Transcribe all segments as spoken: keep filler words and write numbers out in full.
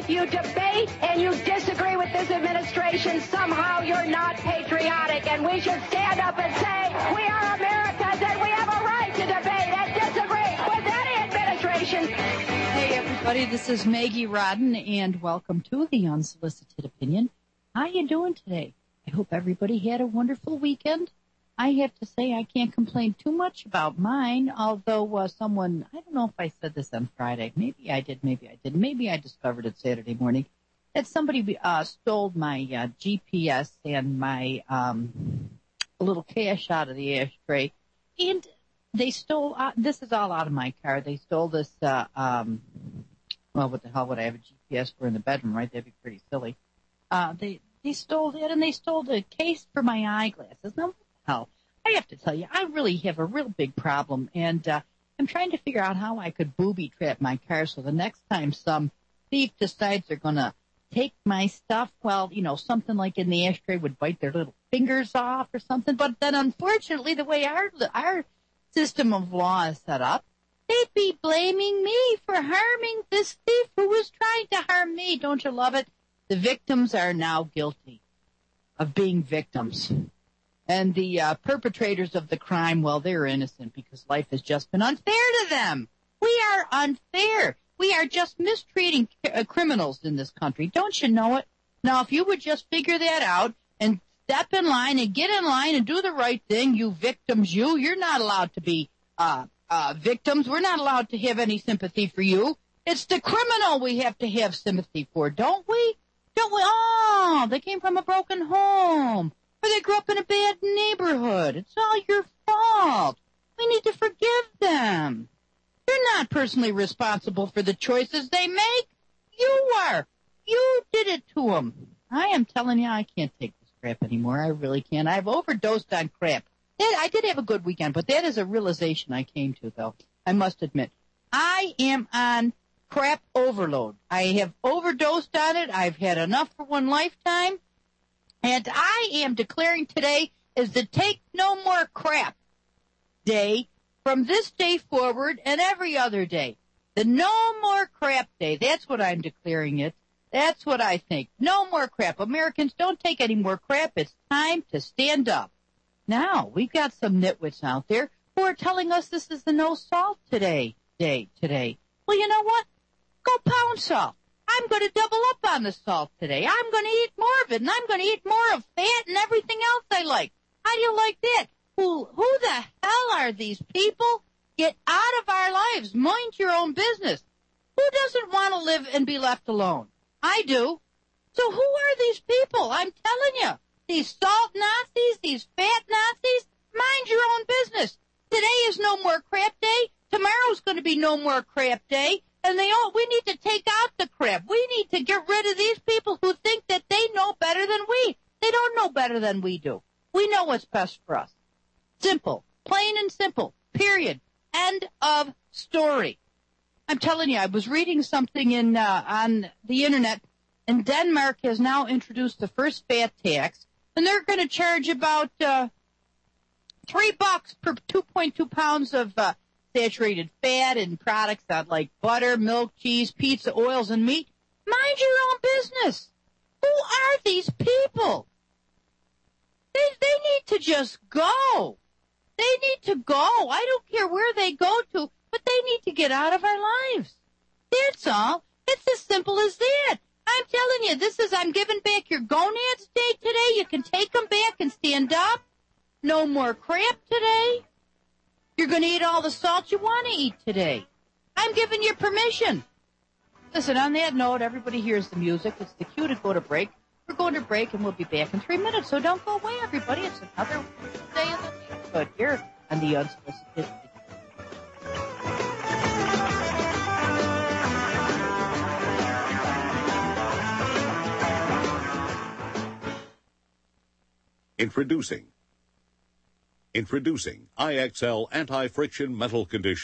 if you debate and you disagree with this administration, somehow you're not patriotic. And we should stand up and say, we are Americans and we have a right to debate and disagree with any administration. Hey, everybody, this is Maggie Rodden, and welcome to The Unsolicited Opinion. How you doing today? I hope everybody had a wonderful weekend. I have to say I can't complain too much about mine, although uh, someone, I don't know if I said this on Friday. Maybe I did, maybe I didn't. Maybe I discovered it Saturday morning. That somebody uh, stole my uh, G P S and my um, little cash out of the ashtray. And they stole, uh, this is all out of my car. They stole this, uh, um, well, what the hell would I have a G P S for in the bedroom, right? That'd be pretty silly. Uh, they, they stole it, and they stole the case for my eyeglasses. Now, hell, I have to tell you, I really have a real big problem, and uh, I'm trying to figure out how I could booby trap my car so the next time some thief decides they're going to take my stuff, well, you know, something like in the ashtray would bite their little fingers off or something. But then, unfortunately, the way our our system of law is set up, they'd be blaming me for harming this thief who was trying to harm me. Don't you love it? The victims are now guilty of being victims. And the uh, perpetrators of the crime, well, they're innocent because life has just been unfair to them. We are unfair. We are just mistreating uh, criminals in this country. Don't you know it? Now, if you would just figure that out and step in line and get in line and do the right thing, you victims, you, you're not allowed to be uh, uh, victims. We're not allowed to have any sympathy for you. It's the criminal we have to have sympathy for, don't we? Don't we? Oh, they came from a broken home. Or they grew up in a bad neighborhood. It's all your fault. We need to forgive them. You're not personally responsible for the choices they make. You are. You did it to them. I am telling you, I can't take this crap anymore. I really can't. I've overdosed on crap. I did have a good weekend, but that is a realization I came to, though. I must admit. I am on crap overload. I have overdosed on it. I've had enough for one lifetime. And I am declaring today is the Take No More Crap Day from this day forward and every other day. The No More Crap Day. That's what I'm declaring it. That's what I think. No more crap. Americans, don't take any more crap. It's time to stand up. Now, we've got some nitwits out there who are telling us this is the no salt today, day today. Well, you know what? Go pound salt. I'm going to double up on the salt today. I'm going to eat more of it, and I'm going to eat more of fat and everything else I like. How do you like that? Who, who the hell are these people? Get out of our lives. Mind your own business. Who doesn't want to live and be left alone? I do. So who are these people? I'm telling you. These salt Nazis, these fat Nazis, mind your own business. Today is no more crap day. Tomorrow's going to be no more crap day. And they all, we need to take out the crap. We need to get rid of these people who think that they know better than we. They don't know better than we do. We know what's best for us. Simple. Plain and simple. Period. End of story. I'm telling you, I was reading something in uh, on the internet, and Denmark has now introduced the first fat tax, and they're going to charge about uh, three bucks per two point two pounds of uh, saturated fat and products that like butter, milk, cheese, pizza, oils, and meat. Mind your own business. Who are these people? They they need to just go. They need to go. I don't care where they go to, but they need to get out of our lives. That's all. It's as simple as that. I'm telling you, this is, I'm giving back your gonads day today. You can take them back and stand up. No more crap today. You're going to eat all the salt you want to eat today. I'm giving you permission. Listen, on that note, everybody hears the music. It's the cue to go to break. We're going to break, and we'll be back in three minutes, so don't go away, everybody. It's another day in the neighborhood here on the Unsolicited. Introducing. Introducing I X L Anti-Friction Metal Conditioner.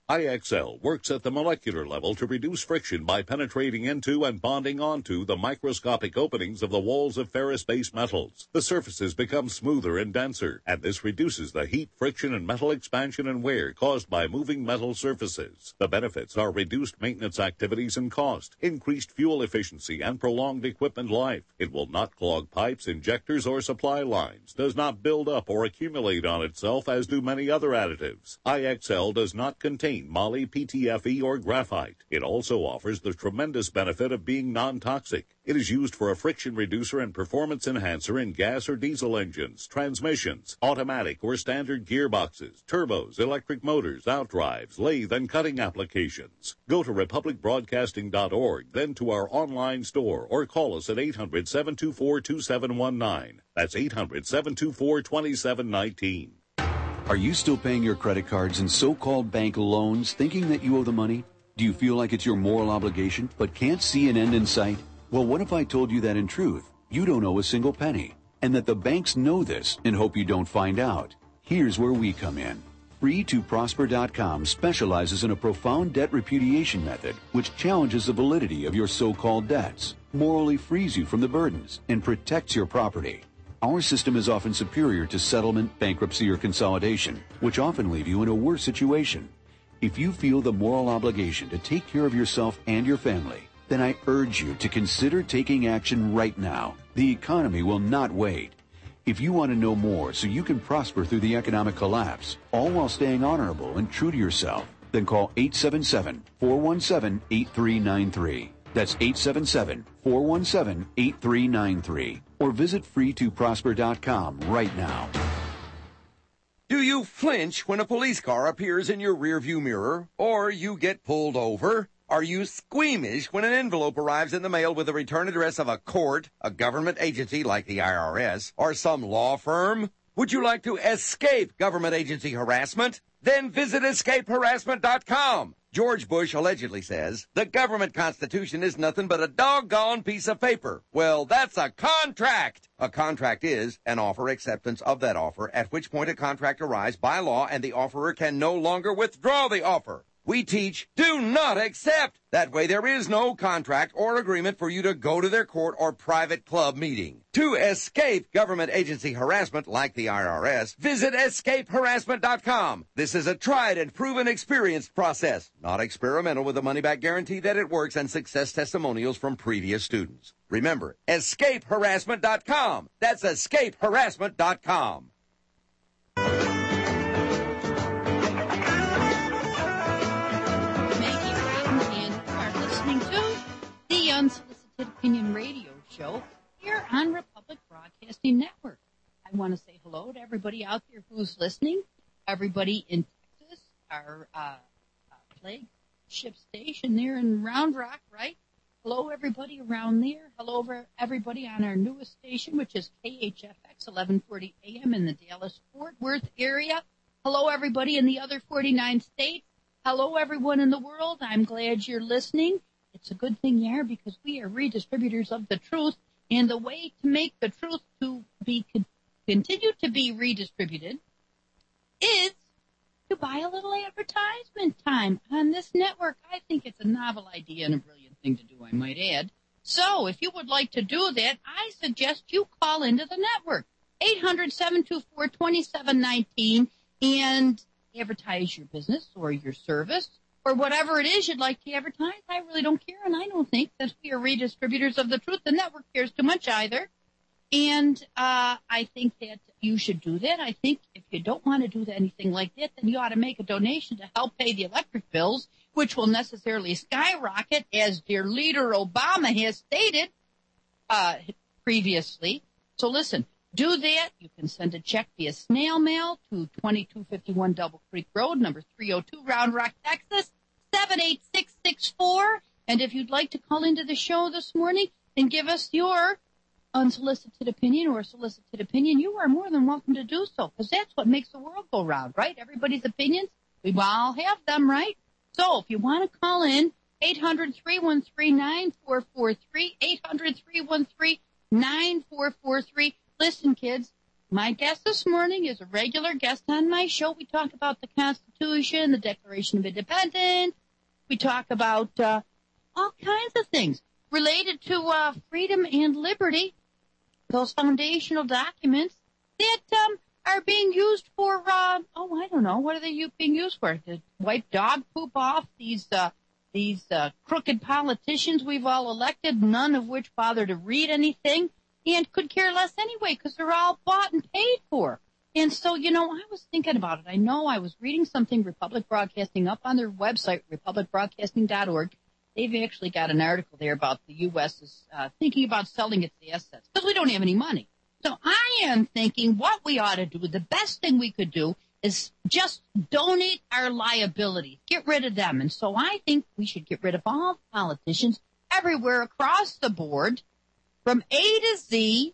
I X L works at the molecular level to reduce friction by penetrating into and bonding onto the microscopic openings of the walls of ferrous-based metals. The surfaces become smoother and denser, and this reduces the heat, friction, and metal expansion and wear caused by moving metal surfaces. The benefits are reduced maintenance activities and cost, increased fuel efficiency, and prolonged equipment life. It will not clog pipes, injectors, or supply lines, does not build up or accumulate on itself as do many other additives. I X L does not contain moly, P T F E, or graphite. It also offers the tremendous benefit of being non-toxic. It is used for a friction reducer and performance enhancer in gas or diesel engines, transmissions, automatic or standard gearboxes, turbos, electric motors, outdrives, lathe, and cutting applications. Go to republic broadcasting dot org, then to our online store, or call us at eight hundred, seven two four, two seven one nine. That's eight hundred, seven two four, two seven one nine. Are you still paying your credit cards and so-called bank loans thinking that you owe the money? Do you feel like it's your moral obligation but can't see an end in sight? Well, what if I told you that in truth, you don't owe a single penny, and that the banks know this and hope you don't find out? Here's where we come in. free to prosper dot com specializes in a profound debt repudiation method which challenges the validity of your so-called debts, morally frees you from the burdens, and protects your property. Our system is often superior to settlement, bankruptcy, or consolidation, which often leave you in a worse situation. If you feel the moral obligation to take care of yourself and your family, then I urge you to consider taking action right now. The economy will not wait. If you want to know more so you can prosper through the economic collapse, all while staying honorable and true to yourself, then call eight seven seven, four one seven, eight three nine three. That's eight seven seven, four one seven, eight three nine three. Or visit free to prosper dot com right now. Do you flinch when a police car appears in your rearview mirror, or you get pulled over? Are you squeamish when an envelope arrives in the mail with the return address of a court, a government agency like the I R S, or some law firm? Would you like to escape government agency harassment? Then visit escape harassment dot com. George Bush allegedly says, the government constitution is nothing but a doggone piece of paper. Well, that's a contract. A contract is an offer acceptance of that offer, at which point a contract arrives by law and the offerer can no longer withdraw the offer. We teach, do not accept. That way there is no contract or agreement for you to go to their court or private club meeting. To escape government agency harassment like the I R S, visit escape harassment dot com. This is a tried and proven experienced process, not experimental, with a money-back guarantee that it works and success testimonials from previous students. Remember, escape harassment dot com. That's escape harassment dot com. Unsolicited Opinion Radio Show here on Republic Broadcasting Network. I want to say hello to everybody out there who's listening, everybody in Texas, our uh, uh, flagship station there in Round Rock, right? Hello, everybody around there. Hello, everybody on our newest station, which is K H F X eleven forty A M in the Dallas-Fort Worth area. Hello, everybody in the other forty-nine states. Hello, everyone in the world. I'm glad you're listening. It's a good thing you are, because we are redistributors of the truth, and the way to make the truth to be continue to be redistributed is to buy a little advertisement time on this network. I think it's a novel idea and a brilliant thing to do, I might add. So if you would like to do that, I suggest you call into the network, eight hundred, seven two four, two seven one nine, and advertise your business or your service, or whatever it is you'd like to advertise. I really don't care, and I don't think that we are redistributors of the truth. The network cares too much either. And uh I think that you should do that. I think if you don't want to do anything like that, then you ought to make a donation to help pay the electric bills, which will necessarily skyrocket, as dear leader Obama has stated uh previously. So listen, do that. You can send a check via snail mail to twenty-two fifty-one Double Creek Road, number three oh two, Round Rock, Texas, seven eight six six four. And if you'd like to call into the show this morning and give us your unsolicited opinion or solicited opinion, you are more than welcome to do so, because that's what makes the world go round, right? Everybody's opinions, we all have them, right? So if you want to call in, eight hundred, three one three, nine four four three, eight hundred, three one three, nine four four three. Listen, kids, My guest this morning is a regular guest on my show. We talk about the Constitution, the Declaration of Independence. We talk about uh, all kinds of things related to uh, freedom and liberty, those foundational documents that um, are being used for, uh, oh, I don't know, what are they being used for? To wipe dog poop off these uh, these uh, crooked politicians we've all elected, none of which bother to read anything and could care less anyway because they're all bought and paid for. And so, you know, I was thinking about it. I know I was reading something, Republic Broadcasting, up on their website, republic broadcasting dot org. They've actually got an article there about the U S is uh, thinking about selling its assets because we don't have any money. So I am thinking what we ought to do, the best thing we could do is just donate our liabilities, get rid of them. And so I think we should get rid of all the politicians everywhere across the board from A to Z.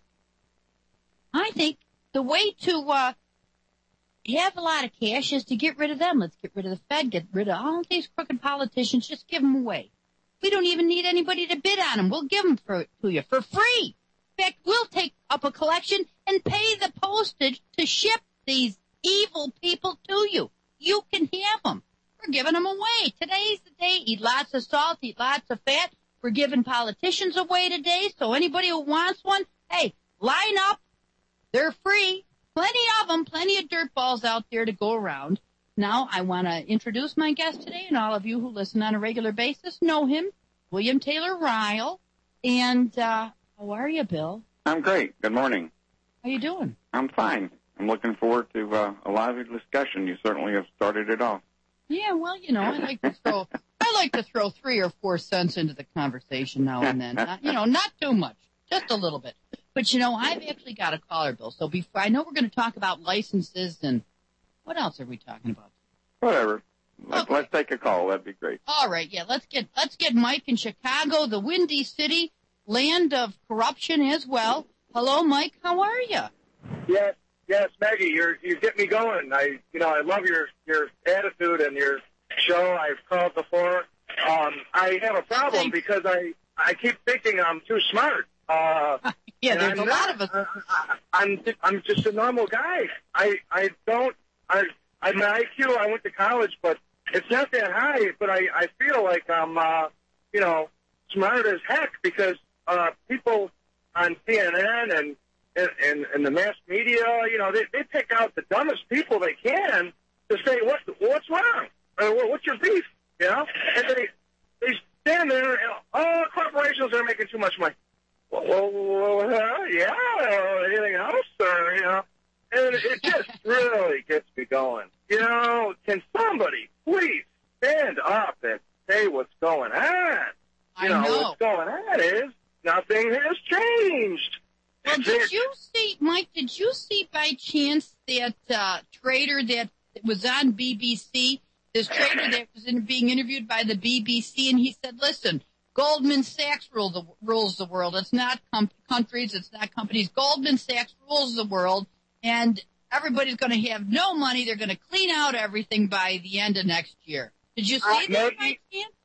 I think the way to uh, have a lot of cash is to get rid of them. Let's get rid of the Fed, get rid of all these crooked politicians, just give them away. We don't even need anybody to bid on them. We'll give them for, to you for free. In fact, we'll take up a collection and pay the postage to ship these evil people to you. You can have them. We're giving them away. Today's the day. Eat lots of salt, eat lots of fat. We're giving politicians away today, so anybody who wants one, hey, line up. They're free. Plenty of them, plenty of dirt balls out there to go around. Now, I want to introduce my guest today, and all of you who listen on a regular basis know him, William Taylor Ryle. And uh, how are you, Bill? I'm great. Good morning. How you doing? I'm fine. I'm looking forward to uh, a lively discussion. You certainly have started it off. Yeah, well, you know, I like to throw I like to throw three or four cents into the conversation now and then. Not, you know, not too much, just a little bit. But you know, I've actually got a caller, Bill. So before I know we're going to talk about licenses and what else are we talking about? Whatever. Let's, Okay. let's take a call. That'd be great. All right, yeah, let's get let's get Mike in Chicago, the Windy City, land of corruption as well. Hello, Mike. How are you? Yes, yes, Maggie, you're you get me going. I you know I love your your attitude and your show. I've called before. Um, I have a problem Thanks. because I I keep thinking I'm too smart. Uh, Yeah, and there's I'm a lot not. of us. Uh, I- I'm I'm just a normal guy. I I don't I I my I Q. I went to college, but it's not that high. But I I feel like I'm uh, you know smart as heck because uh, people on C N N and and, and, and the mass media, you know, they, they pick out the dumbest people they can to say, what, what's wrong? Or, what's your beef? You know? And they, they stand there and, oh, corporations are making too much money. Well, well, well yeah, or anything else? Or, you know? And it just really gets me going. You know, can somebody please stand up and say what's going on? I You know, know. what's going on is nothing has changed. Well, did you see, Mike, did you see by chance that uh, trader that was on B B C, this trader that was in, being interviewed by the B B C, and he said, listen, Goldman Sachs rule the, rules the world. It's not com- countries, it's not companies. Goldman Sachs rules the world, and everybody's going to have no money. They're going to clean out everything by the end of next year. Did you see Uh, that Maggie? by chance?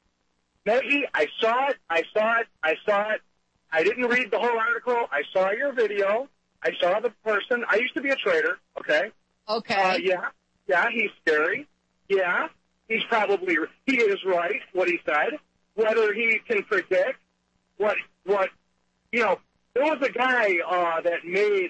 Maggie, I saw it, I saw it, I saw it. I didn't read the whole article. I saw your video. I saw the person. I used to be a trader, okay? Okay. Uh, yeah, yeah, he's scary. Yeah, he's probably, he is right, what he said. Whether he can predict what, what, you know, there was a guy uh, that made,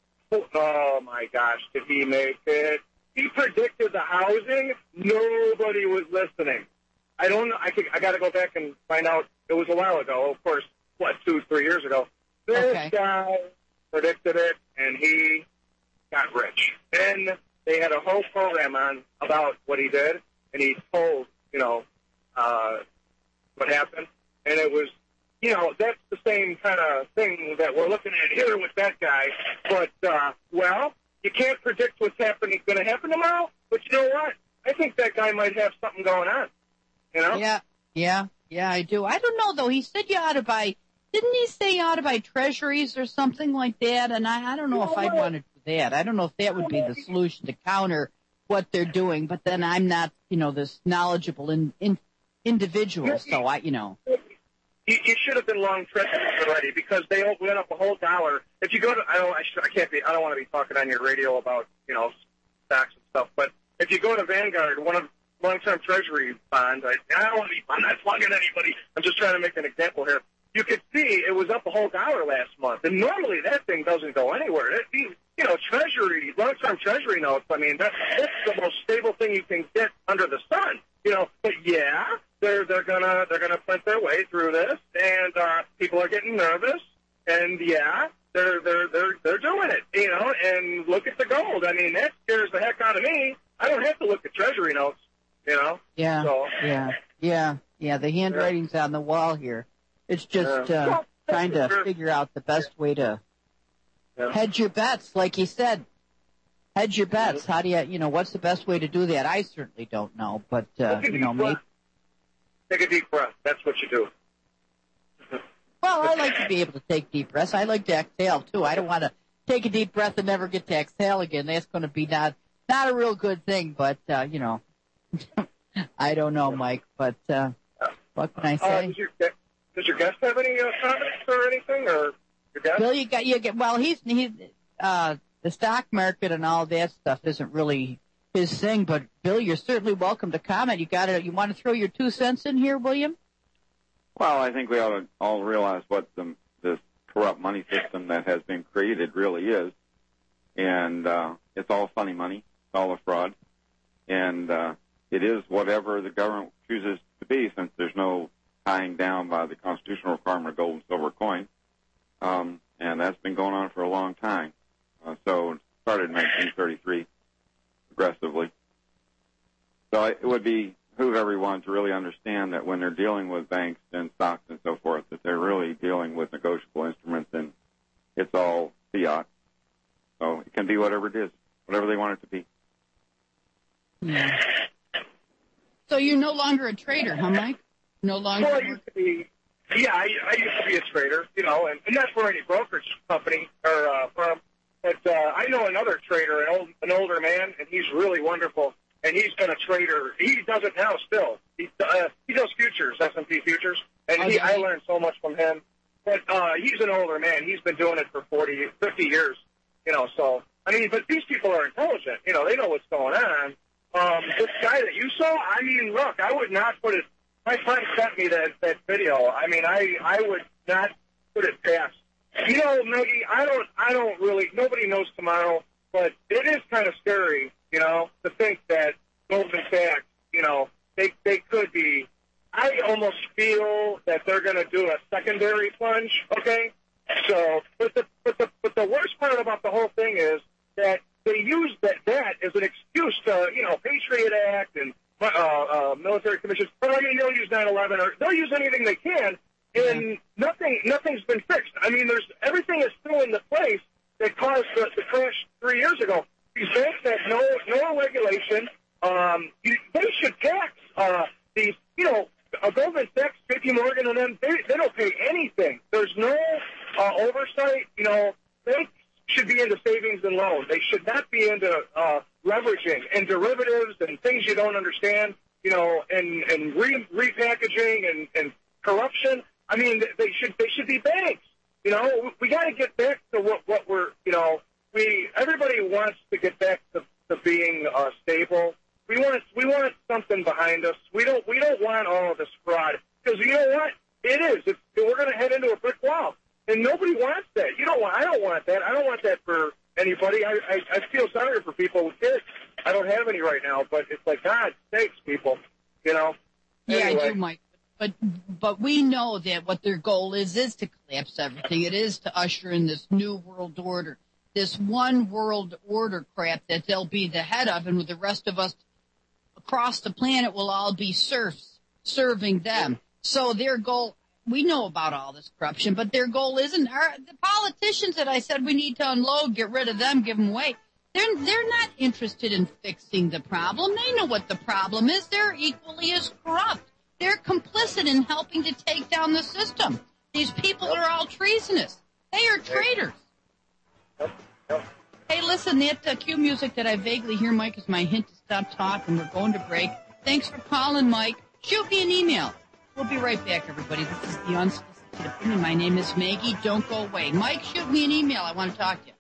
oh my gosh, did he make it? He predicted the housing. Nobody was listening. I don't know. I, could, I got to go back and find out. It was a while ago, of course. What, two, three years ago. This Okay. guy predicted it, and he got rich. And they had a whole program on about what he did, and he told, you know, uh, what happened. And it was, you know, that's the same kind of thing that we're looking at here with that guy. But, uh, well, you can't predict what's happening, going to happen tomorrow, but you know what? I think that guy might have something going on, you know? Yeah, yeah, yeah, I do. I don't know, though. He said you ought to buy, didn't he say you ought to buy treasuries or something like that? And I, I don't know if I'd want to do that. I don't know if that would be the solution to counter what they're doing. But then I'm not, you know, this knowledgeable in, in, individual. So I, you know. you, you should have been long treasuries already because they went up a whole dollar. If you go to, I don't, I, should, I can't be, I don't want to be talking on your radio about, you know, stocks and stuff, but if you go to Vanguard, one of long-term treasury bonds, I, I don't want to be, I'm not plugging anybody. I'm just trying to make an example here. You could see it was up a whole dollar last month, and normally that thing doesn't go anywhere. It, you know, treasury, long-term treasury notes, I mean, that, that's the most stable thing you can get under the sun. You know, but yeah, they're they're gonna they're gonna print their way through this, and uh, people are getting nervous, and yeah, they're they're they're they're doing it. You know, and look at the gold. I mean, that scares the heck out of me. I don't have to look at treasury notes. You know. Yeah. So, yeah. Yeah. Yeah. The handwriting's yeah. on the wall here. It's just yeah. uh, well, trying to sure. figure out the best way to yeah. hedge your bets, like you said. Hedge your bets. How do you, you know, what's the best way to do that? I certainly don't know, but, uh, you know, maybe. Take a deep breath. That's what you do. Well, I like to be able to take deep breaths. I like to exhale, too. I don't want to take a deep breath and never get to exhale again. That's going to be not, not a real good thing, but, uh, you know, I don't know, Mike, but, uh, what can I say? Uh, does, your, does your guest have any uh, comments or anything, or your guest? Bill, you got, you get, well, he's, he's, uh, the stock market and all that stuff isn't really his thing, but Bill, you're certainly welcome to comment. You got to, you want to throw your two cents in here, William? Well, I think we ought to all realize what the, this corrupt money system that has been created really is, and uh, it's all funny money, it's all a fraud, and uh, it is whatever the government chooses to be, since there's no tying down by the constitutional requirement of gold and silver coin, um, and that's been going on for a long time. Uh, so it started in nineteen thirty-three, aggressively. So it would be behoove everyone to really understand that when they're dealing with banks and stocks and so forth, that they're really dealing with negotiable instruments, and it's all fiat. So it can be whatever it is, whatever they want it to be. Yeah. So you're no longer a trader, huh, Mike? No longer. Well, I used to be. Yeah, I, I used to be a trader, you know, and, and not for any brokerage company or uh, firm. But uh, I know another trader, an old, an older man, and he's really wonderful. And he's been a trader. He does it now still. He uh, he does futures, S and P futures, and he, I learned so much from him. But uh, he's an older man. He's been doing it for forty, fifty years, you know. So I mean, but these people are intelligent. You know, they know what's going on. Um, this guy that you saw, I mean, look, I would not put it. My friend sent me that that video. I mean, I I would not put it past. You know, Maggie, I don't, I don't really, nobody knows tomorrow, but it is kind of scary, you know, to think that Goldman Sachs, you know, they, they could be, I almost feel that they're going to do a secondary plunge, okay? So, but the, but the, but the worst part about the whole thing is that they use that, that as an excuse to, you know, Patriot Act and uh, uh, military commissions, but I mean, they'll use nine eleven, or they'll use anything they can. And nothing, nothing's been fixed. I mean, there's everything is still in the place that caused the, the crash three years ago. These banks have no no regulation. Um, you, they should tax uh, these. You know, uh, Goldman Sachs, J P Morgan, and them. They, they don't pay anything. There's no uh, oversight. You know, banks should be into savings and loans. They should not be into uh, leveraging and derivatives and things you don't understand. You know, and and re- repackaging and, and corruption. I mean, they should they should be banks. You know, we got to get back to what, what we're, you know, we everybody wants to get back to, to being uh, stable. We want we want something behind us. We don't we don't want all of this fraud, because you know what? It is. It's, we're going to head into a brick wall, and nobody wants that. You don't want. I don't want that. I don't want that for anybody. I I, I feel sorry for people with kids. I don't have any right now, but it's like, God sakes, people. You know. Yeah, anyway. I do, Mike. But but we know that what their goal is is to collapse everything. It is to usher in this new world order, this one world order crap that they'll be the head of, and with the rest of us across the planet will all be serfs serving them. So their goal, we know about all this corruption, but their goal isn't our, the politicians that I said we need to unload, get rid of them, give them away. They're they're not interested in fixing the problem. They know what the problem is. They're equally as corrupt. They're complicit in helping to take down the system. These people are all treasonous. They are traitors. Hey, listen, that uh, cue music that I vaguely hear, Mike, is my hint to stop talking. We're going to break. Thanks for calling, Mike. Shoot me an email. We'll be right back, everybody. This is the Unsolicited Opinion. My name is Maggie. Don't go away. Mike, shoot me an email. I want to talk to you.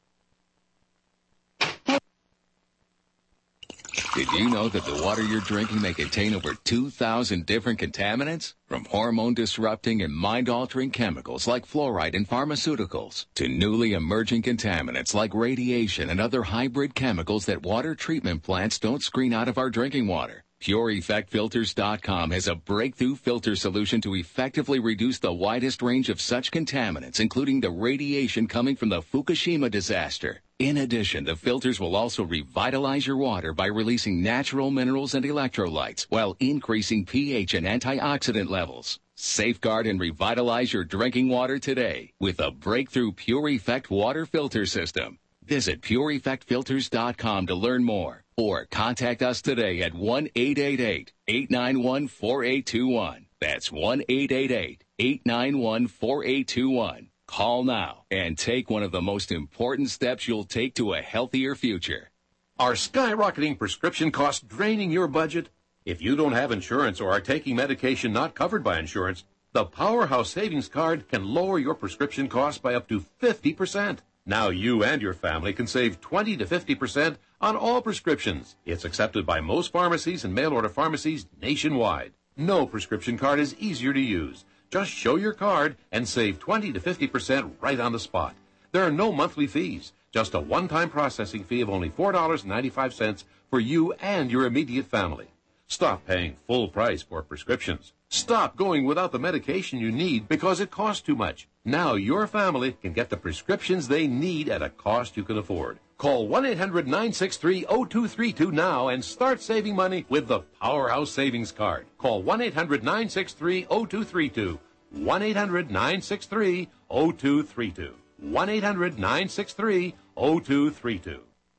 Did you know that the water you're drinking may contain over two thousand different contaminants? From hormone-disrupting and mind-altering chemicals like fluoride in pharmaceuticals to newly emerging contaminants like radiation and other hybrid chemicals that water treatment plants don't screen out of our drinking water. Pure Effect Filters dot com has a breakthrough filter solution to effectively reduce the widest range of such contaminants, including the radiation coming from the Fukushima disaster. In addition, the filters will also revitalize your water by releasing natural minerals and electrolytes while increasing pH and antioxidant levels. Safeguard and revitalize your drinking water today with a breakthrough Pure Effect water filter system. Visit Pure Effect Filters dot com to learn more or contact us today at one eight eight eight, eight nine one, four eight two one. That's one eight eight eight, eight nine one, four eight two one. Call now and take one of the most important steps you'll take to a healthier future. Are skyrocketing prescription costs draining your budget? If you don't have insurance or are taking medication not covered by insurance, the Powerhouse Savings Card can lower your prescription costs by up to fifty percent. Now you and your family can save twenty to fifty percent on all prescriptions. It's accepted by most pharmacies and mail-order pharmacies nationwide. No prescription card is easier to use. Just show your card and save twenty to fifty percent right on the spot. There are no monthly fees, just a one-time processing fee of only four dollars and ninety-five cents for you and your immediate family. Stop paying full price for prescriptions. Stop going without the medication you need because it costs too much. Now your family can get the prescriptions they need at a cost you can afford. Call one eight hundred, nine six three, zero two three two now and start saving money with the Powerhouse Savings Card. Call one eight hundred, nine six three, zero two three two. one eight hundred, nine six three, zero two three two. one eight hundred, nine six three, zero two three two.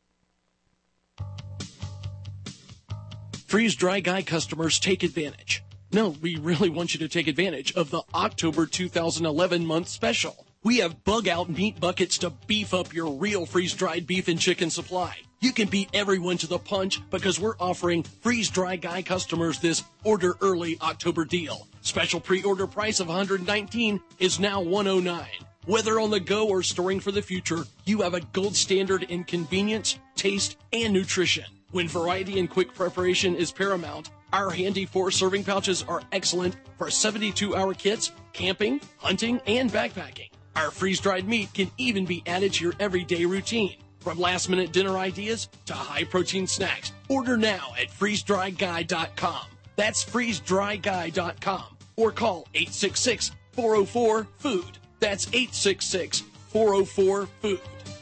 Freeze Dry Guy customers, take advantage. No, we really want you to take advantage of the October two thousand eleven month special. We have bug-out meat buckets to beef up your real freeze-dried beef and chicken supply. You can beat everyone to the punch because we're offering Freeze Dry Guy customers this order early October deal. Special pre-order price of one hundred nineteen dollars is now one hundred nine dollars. Whether on the go or storing for the future, you have a gold standard in convenience, taste, and nutrition. When variety and quick preparation is paramount, our handy four serving pouches are excellent for seventy-two hour kits, camping, hunting, and backpacking. Our freeze-dried meat can even be added to your everyday routine. From last-minute dinner ideas to high-protein snacks, order now at freeze dry guy dot com. That's freeze dry guy dot com. Or call eight six six, four oh four, food. That's eight six six, four oh four, food.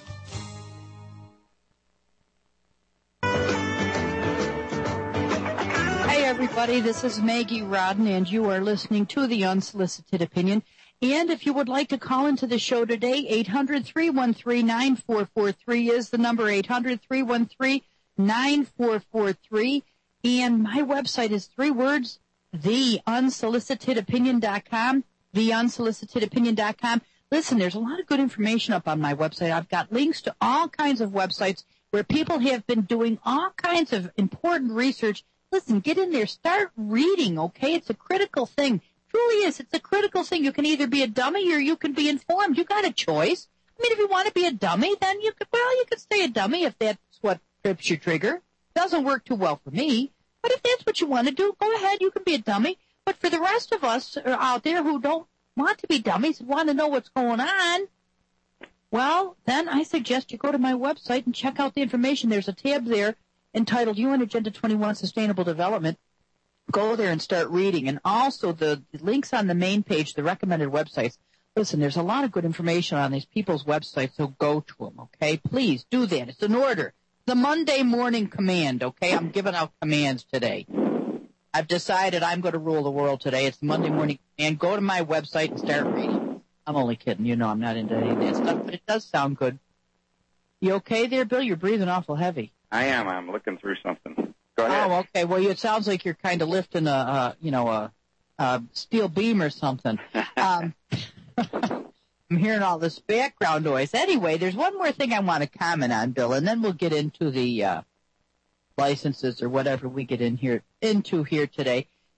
Hey, everybody. This is Maggie Rodden, and you are listening to The Unsolicited Opinion. And if you would like to call into the show today, eight hundred, three one three, nine four four three is the number, eight hundred, three one three, nine four four three. And my website is three words, the unsolicited opinion dot com, the unsolicited opinion dot com. Listen, there's a lot of good information up on my website. I've got links to all kinds of websites where people have been doing all kinds of important research. Listen, get in there, start reading, okay? It's a critical thing. Truly is. It's a critical thing. You can either be a dummy or you can be informed. You got a choice. I mean, if you want to be a dummy, then you could, well, you could stay a dummy if that's what trips your trigger. Doesn't work too well for me. But if that's what you want to do, go ahead. You can be a dummy. But for the rest of us out there who don't want to be dummies and want to know what's going on, well, then I suggest you go to my website and check out the information. There's a tab there entitled U N Agenda twenty-one Sustainable Development. Go there and start reading. And also the, the links on the main page, the recommended websites. Listen, there's a lot of good information on these people's websites, so go to them, okay? Please do that. It's an order. The Monday morning command, okay? I'm giving out commands today. I've decided I'm going to rule the world today. It's the Monday morning command. Go to my website and start reading. I'm only kidding. You know I'm not into any of that stuff, but it does sound good. You okay there, Bill? You're breathing awful heavy. I am. I'm looking through something. Go ahead. Oh, okay. Well, it sounds like you're kind of lifting a, a you know, a, a steel beam or something. Um, I'm hearing all this background noise. Anyway, there's one more thing I want to comment on, Bill, and then we'll get into the uh, licenses or whatever we get in here into here today.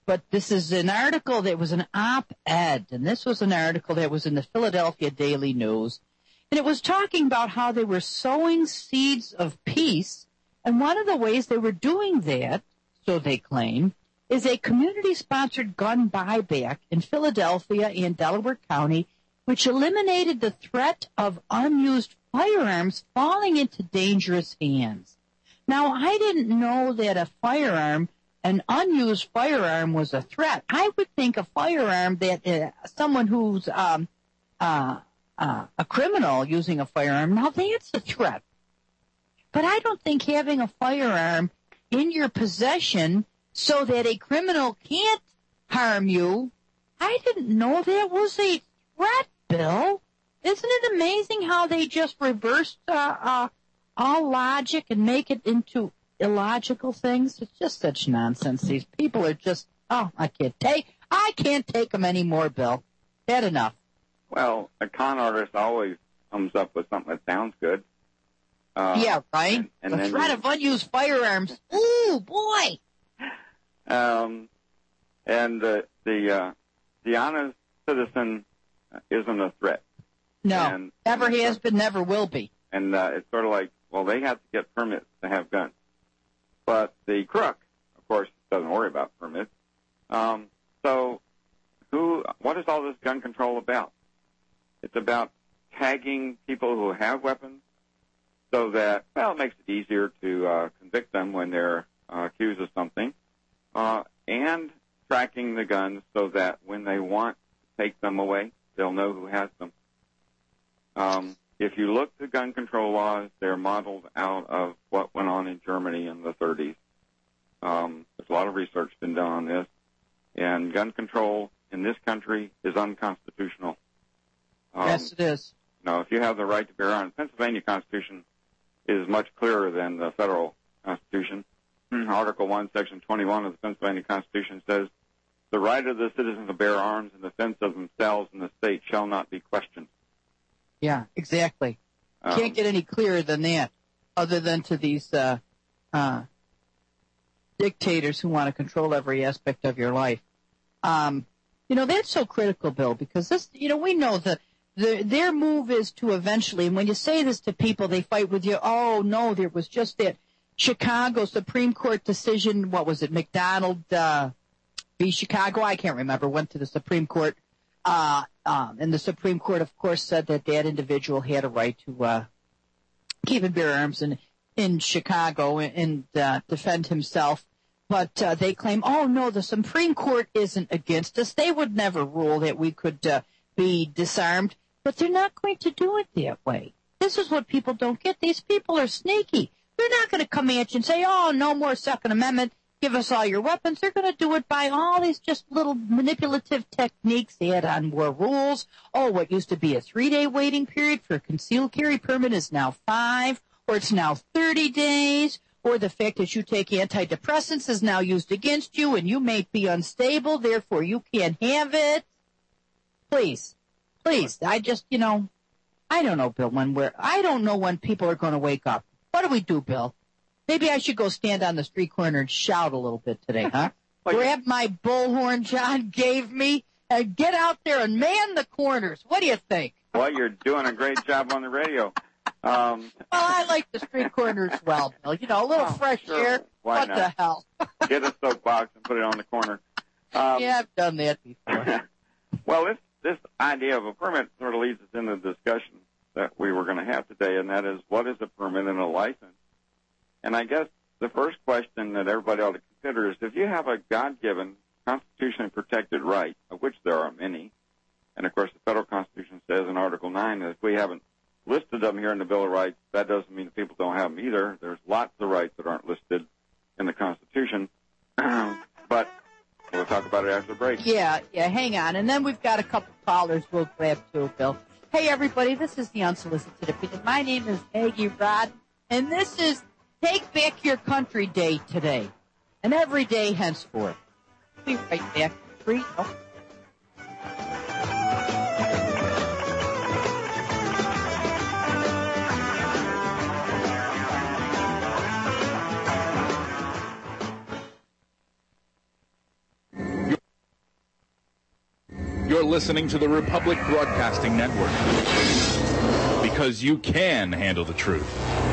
but this is an article that was an op-ed, and this was an article that was in the Philadelphia Daily News, and it was talking about how they were sowing seeds of peace, and one of the ways they were doing that, so they claim, is a community-sponsored gun buyback in Philadelphia and Delaware County, which eliminated the threat of unused firearms falling into dangerous hands. Now, I didn't know that a firearm, an unused firearm, was a threat. I would think a firearm that uh, someone who's um, uh, uh, a criminal using a firearm, now that's a threat. But I don't think having a firearm in your possession so that a criminal can't harm you, I didn't know that was a threat, Bill. Isn't it amazing how they just reversed uh, uh, all logic and make it into illogical things? It's just such nonsense. These people are just, oh, I can't take, I can't take them anymore, Bill. Had enough. Well, a con artist always comes up with something that sounds good. Uh, yeah, right? And, and the then threat you, of unused firearms. Ooh, boy. Um, and the the uh, the honest citizen isn't a threat. No, and, never and, has been, never will be. And uh, it's sort of like, well, they have to get permits to have guns. But the crook, of course, doesn't worry about permits. Um, so who? What is all this gun control about? It's about tagging people who have weapons so that, well, it makes it easier to uh, convict them when they're uh, accused of something, uh, and tracking the guns so that when they want to take them away, they'll know who has them. Um, if you look at gun control laws, they're modeled out of what went on in Germany in the thirties. Um, there's a lot of research been done on this, and gun control in this country is unconstitutional. Um, yes, it is. No, if you have the right to bear arms, Pennsylvania Constitution is much clearer than the federal Constitution. Article one, Section twenty-one of the Pennsylvania Constitution says, the right of the citizens to bear arms in defense of themselves and the state shall not be questioned. Yeah, exactly. Um, Can't get any clearer than that, other than to these uh, uh, dictators who want to control every aspect of your life. Um, you know, that's so critical, Bill, because this, you know, we know the, the their move is to eventually, and when you say this to people, they fight with you. Oh, no, there was just that Chicago Supreme Court decision. What was it? McDonald uh, v. Chicago. I can't remember. Went to the Supreme Court. Uh, um, and the Supreme Court, of course, said that that individual had a right to uh, keep and bear arms in, in Chicago and, and uh, defend himself. But uh, they claim, oh, no, the Supreme Court isn't against us. They would never rule that we could uh, be disarmed. But they're not going to do it that way. This is what people don't get. These people are sneaky. They're not going to come at you and say, oh, no more Second Amendment. Give us all your weapons. They're going to do it by all these just little manipulative techniques. They add on more rules. Oh, what used to be a three-day waiting period for a concealed carry permit is now five, or it's now thirty days, or the fact that you take antidepressants is now used against you and you may be unstable, therefore you can't have it. Please, please, I just, you know, I don't know, Bill, when we're, I don't know when people are going to wake up. What do we do, Bill? Maybe I should go stand on the street corner and shout a little bit today, huh? Well, Grab my bullhorn John gave me and get out there and man the corners. What do you think? Well, you're doing a great job on the radio. Um, well, I like the street corner as well, Bill. You know, a little oh, fresh sure. air. Why what not? the hell? Get a soapbox and put it on the corner. Um, yeah, I've done that before. Well, this this idea of a permit sort of leads us into the discussion that we were going to have today, and that is, what is a permit and a license? And I guess the first question that everybody ought to consider is, if you have a God-given, constitutionally protected right, of which there are many, and of course the federal Constitution says in Article nine that if we haven't listed them here in the Bill of Rights, that doesn't mean that people don't have them either. There's lots of rights that aren't listed in the Constitution. But we'll talk about it after the break. Yeah, yeah, hang on. And then we've got a couple callers we'll grab too, Bill. Hey, everybody, this is the Unsolicited Opinion. My name is Maggie Rod, and this is Take Back Your Country Day today, and every day henceforth. We'll be right back. Three. Oh. are listening to the Republic Broadcasting Network. Because you can handle the truth.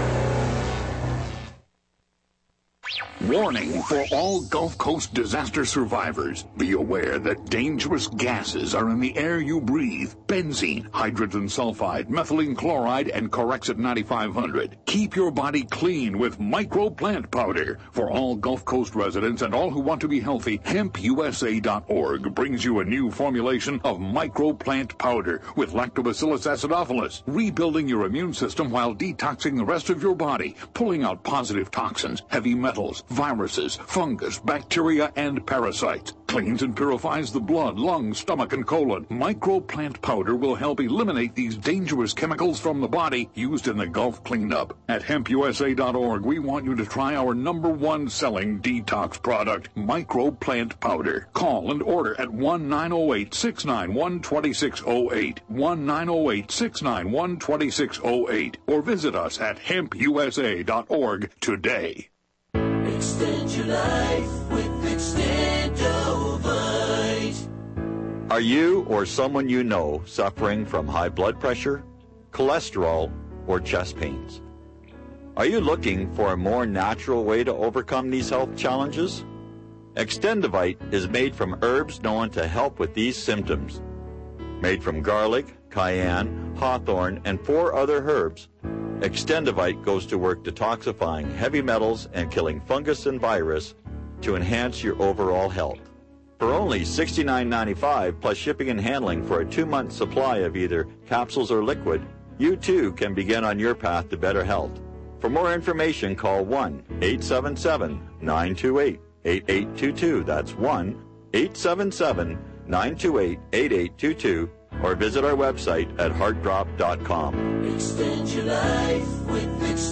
Warning for all Gulf Coast disaster survivors. Be aware that dangerous gases are in the air you breathe. Benzene, hydrogen sulfide, methylene chloride, and Corexit ninety-five hundred. Keep your body clean with Micro Plant Powder. For all Gulf Coast residents and all who want to be healthy, hemp U S A dot org brings you a new formulation of Micro Plant Powder with Lactobacillus acidophilus, rebuilding your immune system while detoxing the rest of your body, pulling out positive toxins, heavy metals, viruses, fungus, bacteria, and parasites. Cleans and purifies the blood, lungs, stomach, and colon. Microplant Powder will help eliminate these dangerous chemicals from the body used in the Gulf cleanup. At hemp U S A dot org, we want you to try our number one selling detox product, Microplant Powder. Call and order at one nine zero eight, six nine one, two six zero eight, one nine zero eight, six nine one, two six zero eight, or visit us at hemp U S A dot org today. Extend your life with Extendovite. Are you or someone you know suffering from high blood pressure, cholesterol, or chest pains? Are you looking for a more natural way to overcome these health challenges? Extendovite is made from herbs known to help with these symptoms. Made from garlic, cayenne, hawthorn, and four other herbs, Extendovite goes to work detoxifying heavy metals and killing fungus and virus to enhance your overall health. For only sixty-nine ninety-five plus shipping and handling for a two-month supply of either capsules or liquid, you too can begin on your path to better health. For more information, call one eight seven seven, nine two eight, eight eight two two. That's one eight seven seven, nine two eight, eight eight two two. Or visit our website at heart drop dot com. Extend your life with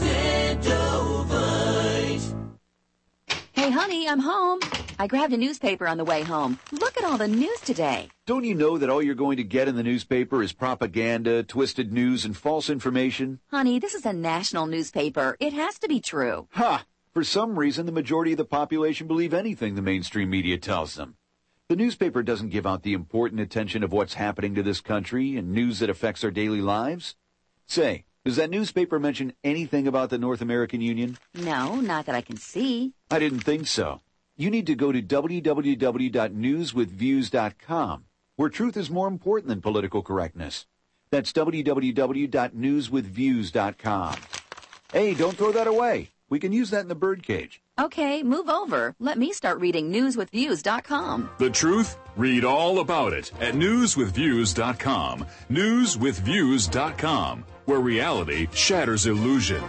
Extendovite. Hey, honey, I'm home. I grabbed a newspaper on the way home. Look at all the news today. Don't you know that all you're going to get in the newspaper is propaganda, twisted news, and false information? Honey, this is a national newspaper. It has to be true. Ha! For some reason, the majority of the population believe anything the mainstream media tells them. The newspaper doesn't give out the important attention of what's happening to this country and news that affects our daily lives. Say, does that newspaper mention anything about the North American Union? No, not that I can see. I didn't think so. You need to go to w w w dot news with views dot com, where truth is more important than political correctness. That's w w w dot news with views dot com. Hey, don't throw that away. We can use that in the birdcage. Okay, move over. Let me start reading news with views dot com. The truth? Read all about it at news with views dot com. news with views dot com, where reality shatters illusion.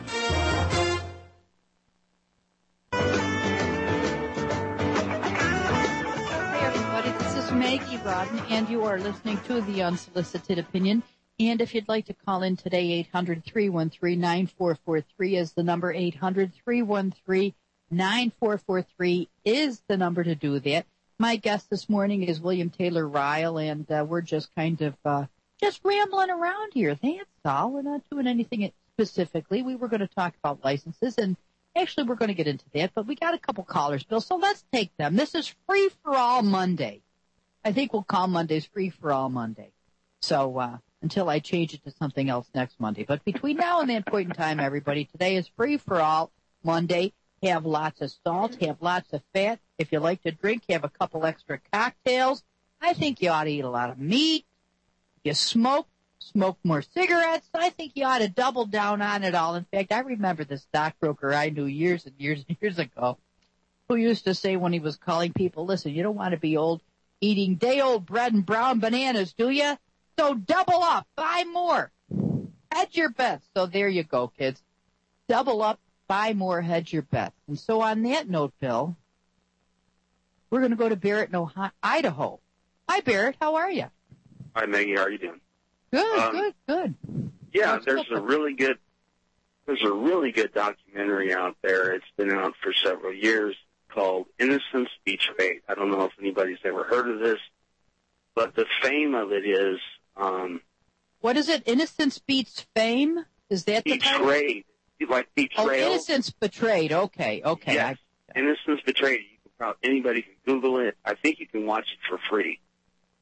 Hey, everybody, this is Maggie Rodden, and you are listening to The Unsolicited Opinion. And if you'd like to call in today, eight hundred, three one three, nine four four three is the number. eight hundred, three one three, nine four four three is the number to do that. My guest this morning is William Taylor Ryle, and uh, we're just kind of uh, just rambling around here. That's all. We're not doing anything specifically. We were going to talk about licenses, and actually we're going to get into that, but we got a couple callers, Bill, so let's take them. This is Free for All Monday. I think we'll call Mondays Free for All Monday. So, uh, until I change it to something else next Monday. But between now and that point in time, everybody, today is Free for All Monday. Have lots of salt, have lots of fat. If you like to drink, have a couple extra cocktails. I think you ought to eat a lot of meat. If you smoke, smoke more cigarettes. I think you ought to double down on it all. In fact, I remember the stockbroker I knew years and years and years ago who used to say when he was calling people, listen, you don't want to be old eating day-old bread and brown bananas, do you? So double up, buy more, hedge your bets. So there you go, kids. Double up, buy more, hedge your bets. And so on that note, Bill, we're going to go to Barrett in Ohio, Idaho. Hi, Barrett. How are you? Hi, Maggie. How are you doing? Good, um, good, good. Yeah, What's there's a really good, there's a really good documentary out there. It's been out for several years called Innocence Betrayed. I don't know if anybody's ever heard of this, but the fame of it is, Um, what is it? Innocence beats fame? Is that the title? Betrayed. Like betrayal. Oh, Innocence Betrayed. Okay, okay. Yes. I, Innocence Betrayed. You can probably, anybody can Google it. I think you can watch it for free.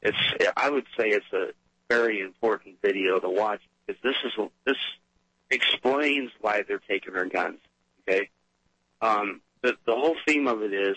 it's I would say it's a very important video to watch because this is this explains why they're taking our guns. Okay, um, the the whole theme of it is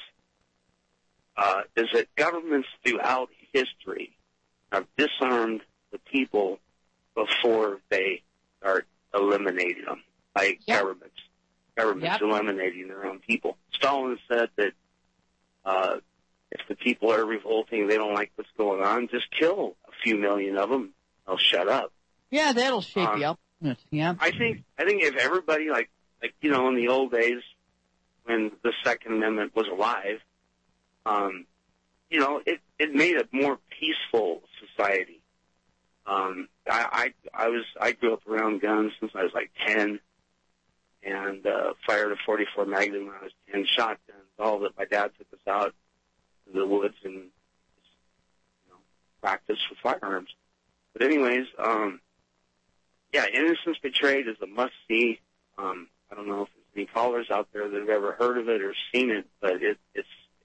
uh, is that governments throughout history have disarmed the people before they start eliminating them, like yep. governments. Governments yep. eliminating their own people. Stalin said that uh, if the people are revolting, they don't like what's going on, just kill a few million of them. They'll shut up. Yeah, that'll shape um, you up. Yeah. I think I think if everybody like like you know in the old days when the Second Amendment was alive, um, you know it it made a more peaceful society. Um, I, I I was I grew up around guns since I was like ten, and uh, fired a forty-four Magnum when I was ten. Shotguns, all of it. My dad took us out to the woods and you know practice with firearms. But anyways, um, yeah, Innocence Betrayed is a must-see. Um, I don't know if there's any callers out there that have ever heard of it or seen it, but it, it's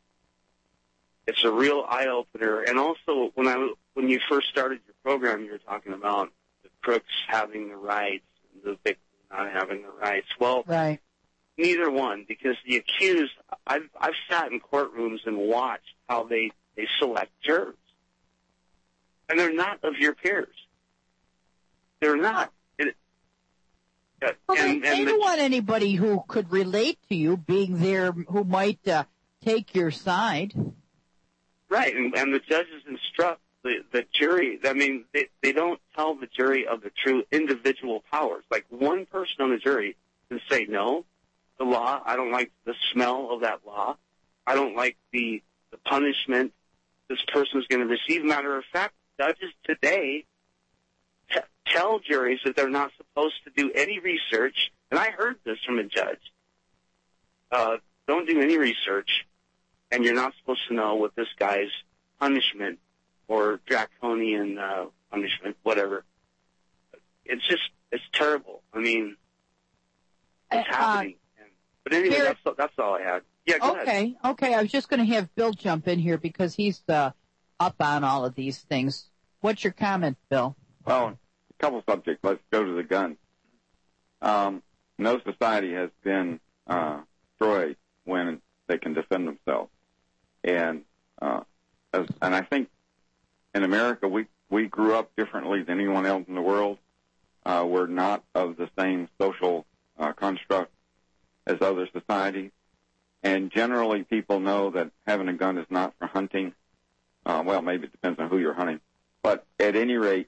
it's a real eye-opener. And also, when I when you first started your program, you were talking about the crooks having the rights and the victims not having the rights. Well, right. Neither one, because the accused, I've I've sat in courtrooms and watched how they, they select jurors. And they're not of your peers. They're not. It, uh, well, and, they, and they the, don't want anybody who could relate to you being there, who might uh, take your side. Right, and, and the judges instruct the, the jury. I mean, they, they don't tell the jury of the true individual powers. Like one person on the jury can say, no, the law, I don't like the smell of that law. I don't like the, the punishment this person is going to receive. Matter of fact, judges today t- tell juries that they're not supposed to do any research, and I heard this from a judge. Uh, don't do any research, and you're not supposed to know what this guy's punishment or draconian uh, punishment, whatever. It's just, it's terrible. I mean, it's uh, happening. And, but anyway, here, that's, that's all I had. Yeah, go okay, ahead. okay. I was just going to have Bill jump in here because he's uh, up on all of these things. What's your comment, Bill? Well, a couple subjects. Let's go to the guns. Um, no society has been uh, destroyed when they can defend themselves, and uh, as, and I think in America we we grew up differently than anyone else in the world. Uh, we're not of the same social uh, construct as other societies. And generally, people know that having a gun is not for hunting. Uh, well, maybe it depends on who you're hunting. But at any rate,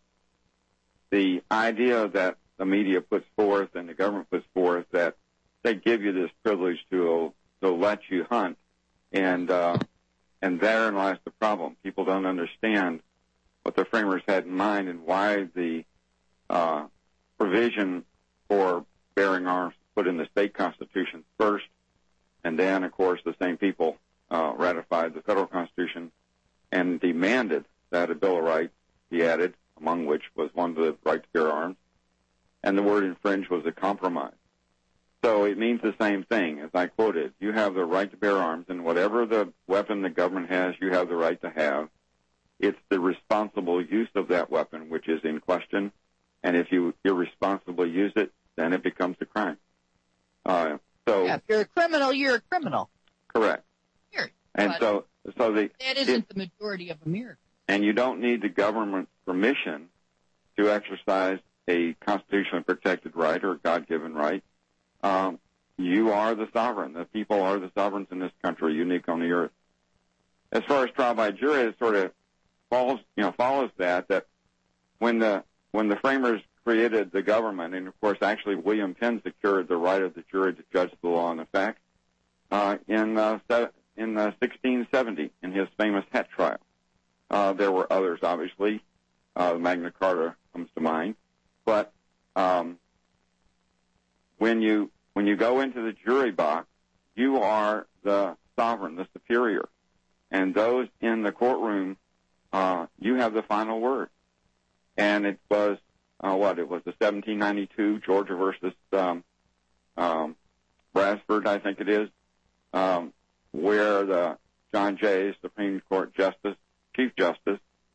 the idea that the media puts forth and the government puts forth that they give you this privilege to to let you hunt, and uh, and therein lies the problem. People don't understand what the framers had in mind and why the uh, provision for bearing arms put in the state constitution first. And then, of course, the same people uh, ratified the federal constitution and demanded that a Bill of Rights be added, among which was one the right to bear arms. And the word infringe was a compromise. So it means the same thing. As I quoted, you have the right to bear arms, and whatever the weapon the government has, you have the right to have. It's the responsible use of that weapon which is in question. And if you irresponsibly use it, then it becomes a crime. Uh, So, yeah, if you're a criminal, you're a criminal. Correct. Period. And but so, so the that isn't it, the majority of Americans. And you don't need the government's permission to exercise a constitutionally protected right or a God-given right. Um, you are the sovereign. The people are the sovereigns in this country, unique on the earth. As far as trial by jury, it sort of follows, you know, follows that that when the when the framers created the government, and of course, actually, William Penn secured the right of the jury to judge the law and the facts uh, in uh, in uh, sixteen seventy in his famous Het trial. Uh, there were others, obviously. Uh, Magna Carta comes to mind, but um, when you when you go into the jury box, you are the sovereign, the superior, and those in the courtroom, uh, you have the final word. And it was. Uh, what, it was the seventeen ninety-two Georgia versus um, um, Brasford, I think it is, um, where the John Jay, Supreme Court Justice, Chief Justice, uh,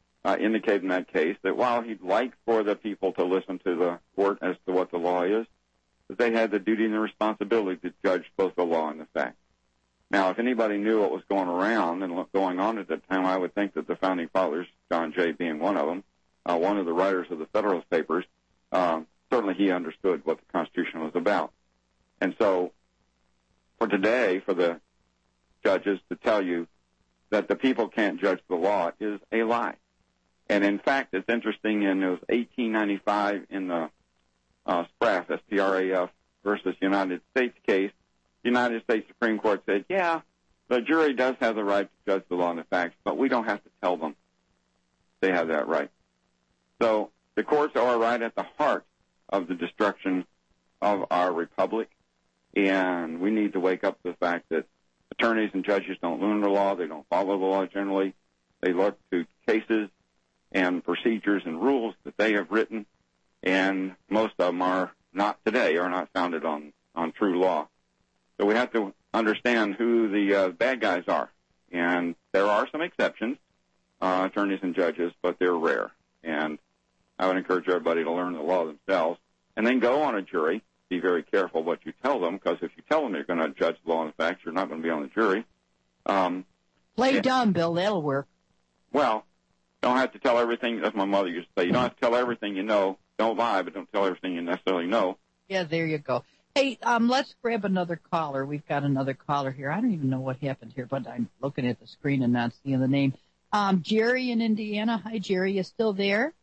indicated in that case that while he'd like for the people to listen to the court as to what the law is, that they had the duty and the responsibility to judge both the law and the facts. Now, if anybody knew what was going around and what going on at that time, I would think that the founding fathers, John Jay being one of them, uh, one of the writers of the Federalist Papers, uh, certainly he understood what the Constitution was about. And so for today, for the judges to tell you that the people can't judge the law is a lie. And in fact, it's interesting, in it was eighteen ninety-five in the uh, S P R A F, S P R A F versus United States case, the United States Supreme Court said, yeah, the jury does have the right to judge the law and the facts, but we don't have to tell them they have that right. So the courts are right at the heart of the destruction of our republic, and we need to wake up to the fact that attorneys and judges don't learn the law, they don't follow the law generally, they look to cases and procedures and rules that they have written, and most of them are not today, are not founded on, on true law. So we have to understand who the uh, bad guys are. And there are some exceptions, uh, attorneys and judges, but they're rare. And I would encourage everybody to learn the law themselves and then go on a jury. Be very careful what you tell them, because if you tell them you're going to judge the law and the facts, you're not going to be on the jury. Um, Play yeah. dumb, Bill. That'll work. Well, don't have to tell everything. That's what my mother used to say. You don't have to tell everything you know. Don't lie, but don't tell everything you necessarily know. Yeah, there you go. Hey, um, let's grab another caller. We've got another caller here. I don't even know what happened here, but I'm looking at the screen and not seeing the name. Um, Jerry in Indiana. Hi, Jerry. You still there?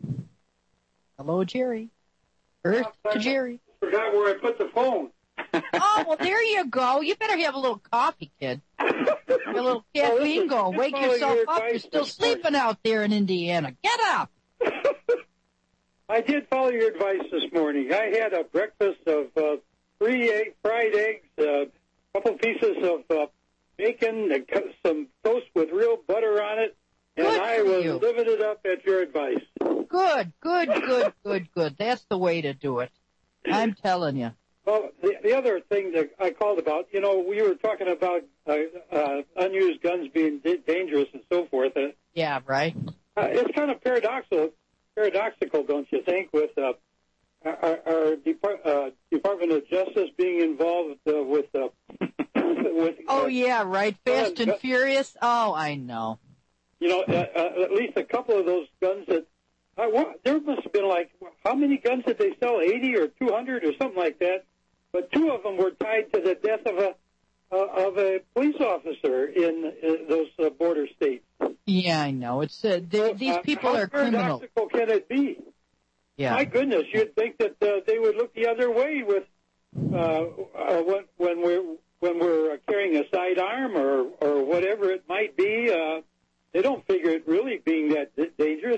Hello, Jerry. Earth to Jerry. Forgot where I put the phone. Oh, well, there you go. You better have a little coffee, kid. A little caffeine well, going. Wake yourself your up. You're still sleeping out there in Indiana. Get up. I did follow your advice this morning. I had a breakfast of uh, three egg, fried eggs, a uh, couple pieces of uh, bacon, uh, some toast with real butter on it, and Good I for was you. living it up at your advice. Good, good, good, good, good. That's the way to do it. I'm telling you. Well, the, the other thing that I called about, you know, we were talking about uh, uh, unused guns being d- dangerous and so forth. Uh, Yeah, right. uh, it's kind of paradoxical, paradoxical, don't you think, with uh, our, our Depart- uh, Department of Justice being involved uh, with, uh, with. Oh, uh, yeah, right. Fast and Furious. Oh, I know. You know, uh, uh, at least a couple of those guns that. I, what, there must have been like, how many guns did they sell? eighty or two hundred or something like that. But two of them were tied to the death of a uh, of a police officer in uh, those uh, border states. Yeah, I know. It's uh, they, these people How are criminals. paradoxical can it be? Yeah. My goodness, you'd think that uh, they would look the other way with uh, uh, when, when we're when we're uh, carrying a sidearm or or whatever it might be. Uh, they don't figure it really being that d- dangerous.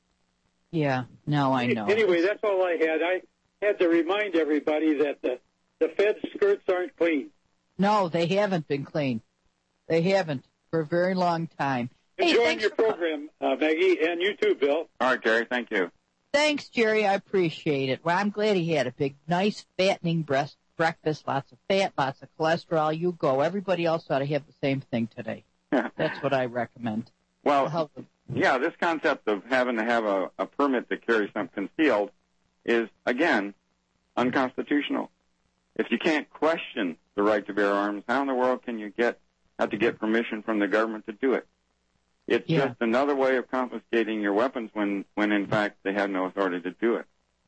Yeah, no, I know. Anyway, that's all I had. I had to remind everybody that the, the Fed's skirts aren't clean. No, they haven't been clean. They haven't for a very long time. Hey, Enjoying thanks your for- program, uh, Maggie, and you too, Bill. All right, Jerry, thank you. Thanks, Jerry. I appreciate it. Well, I'm glad he had a big, nice, fattening breast breakfast. Lots of fat, lots of cholesterol. You go. Everybody else ought to have the same thing today. That's what I recommend. Well, help them. yeah, this concept of having to have a, a permit to carry something concealed is, again, unconstitutional. If you can't question the right to bear arms, how in the world can you get have to get permission from the government to do it? It's Yeah. just another way of confiscating your weapons when, when, in fact, they have no authority to do it.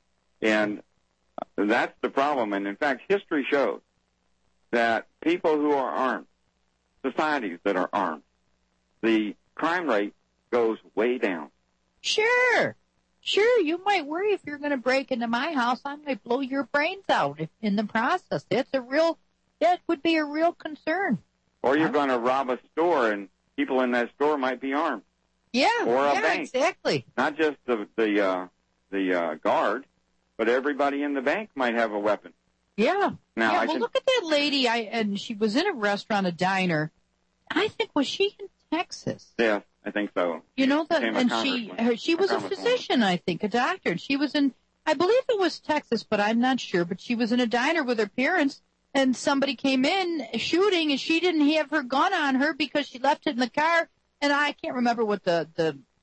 And that's the problem. And, in fact, history shows that people who are armed, societies that are armed, the crime rate goes way down. Sure. Sure, you might worry if you're going to break into my house, I might blow your brains out if, in the process. That's a real, that would be a real concern. Or you're going to rob a store, and people in that store might be armed. Yeah, Or a yeah, bank. exactly. Not just the the uh, the uh, guard, but everybody in the bank might have a weapon. Yeah. Now, yeah, I well, can- look at that lady, I and she was in a restaurant, a diner. I think, was she in Texas? Yeah, I think so. You know that, Became a and she congressman. her, she was a congresswoman. physician, I think, a doctor. And she was in, I believe it was Texas, but I'm not sure. But she was in a diner with her parents, and somebody came in shooting, and she didn't have her gun on her because she left it in the car. And I can't remember what the the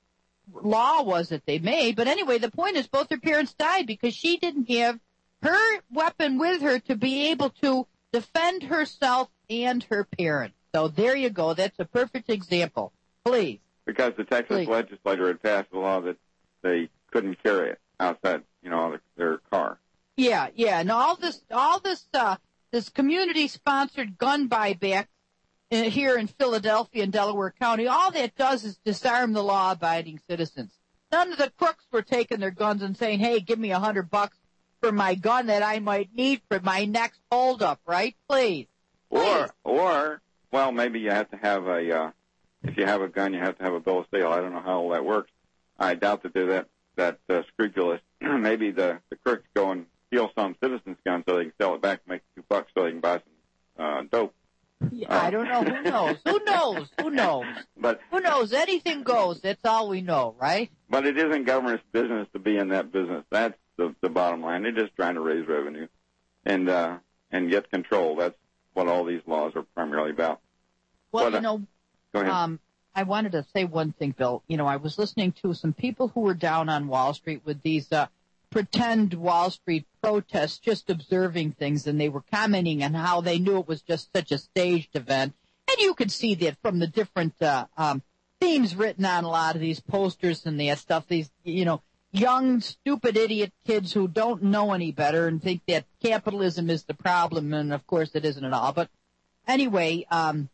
law was that they made. But anyway, the point is both her parents died because she didn't have her weapon with her to be able to defend herself and her parents. So there you go. That's a perfect example. Please. Because the Texas Please. legislature had passed a law that they couldn't carry it outside, you know, their car. Yeah, yeah. And all this, all this, uh, this community-sponsored gun buyback uh, here in Philadelphia and Delaware County, all that does is disarm the law-abiding citizens. None of the crooks were taking their guns and saying, hey, give me a hundred bucks for my gun that I might need for my next hold-up, right? Please. Or, or, well, maybe you have to have a, uh, if you have a gun, you have to have a bill of sale. I don't know how all that works. I doubt that they're that, that uh, scrupulous. Maybe the, the crooks go and steal some citizen's gun so they can sell it back and make a few bucks so they can buy some uh, dope. Yeah, uh, I don't know. Who knows? Who knows? Who knows? But who knows? Anything goes. That's all we know, right? But it isn't government's business to be in that business. That's the, the bottom line. They're just trying to raise revenue and uh, and get control. That's what all these laws are primarily about. Well, but, you know, go ahead. Um, I wanted to say one thing, Bill. You know, I was listening to some people who were down on Wall Street with these uh, pretend Wall Street protests, just observing things, and they were commenting on how they knew it was just such a staged event. And you could see that from the different uh, um, themes written on a lot of these posters and that stuff. These, you know, young, stupid, idiot kids who don't know any better and think that capitalism is the problem, and of course it isn't at all. But anyway, um,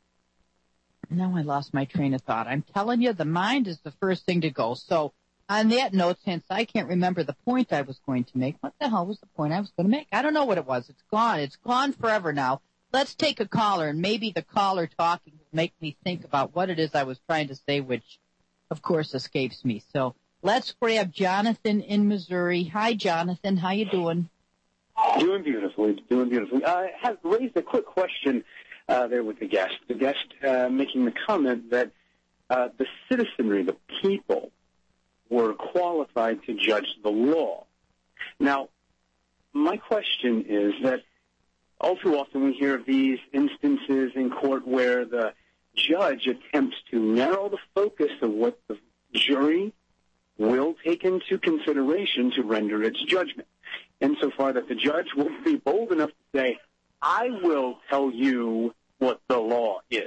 now I lost my train of thought. I'm telling you, the mind is the first thing to go. So on that note, since I can't remember the point I was going to make, what the hell was the point I was going to make? I don't know what it was. It's gone. It's gone forever now. Let's take a caller, and maybe the caller talking will make me think about what it is I was trying to say, which, of course, escapes me. So let's grab Jonathan in Missouri. Hi, Jonathan. How you doing? Doing beautifully. Doing beautifully. I have raised a quick question uh, there with the guest. The guest uh, making the comment that uh, the citizenry, the people, were qualified to judge the law. Now, my question is that all too often we hear of these instances in court where the judge attempts to narrow the focus of what the jury will take into consideration to render its judgment, insofar that the judge will be bold enough to say, I will tell you what the law is.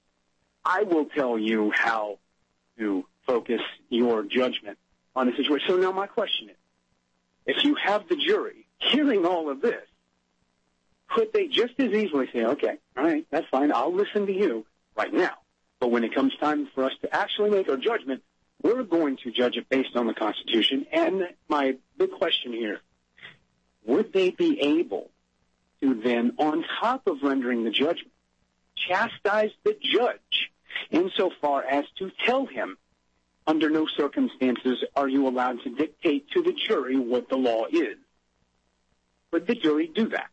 I will tell you how to focus your judgment on the situation. So now my question is, if you have the jury hearing all of this, could they just as easily say, okay, all right, that's fine, I'll listen to you right now, but when it comes time for us to actually make our judgment, we're going to judge it based on the Constitution? And my big question here, would they be able to then, on top of rendering the judgment, chastise the judge insofar as to tell him, under no circumstances are you allowed to dictate to the jury what the law is? Would the jury do that?